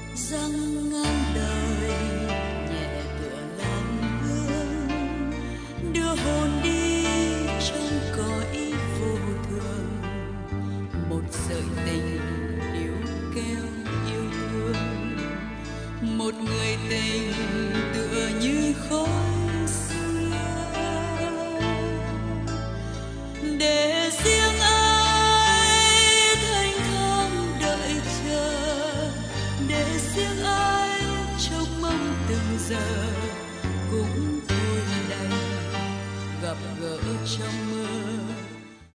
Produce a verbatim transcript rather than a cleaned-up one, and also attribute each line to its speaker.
Speaker 1: Răng ngang đời nhẹ tựa làn hương, đưa hồn đi trong cõi vô thường. Một sợi tình níu kéo yêu thương, một người tình tựa như khói xưa. Để riêng ai thanh thang đợi chờ, để riêng ai trông mong từng giờ, cũng thôi đành gặp gỡ trong mơ.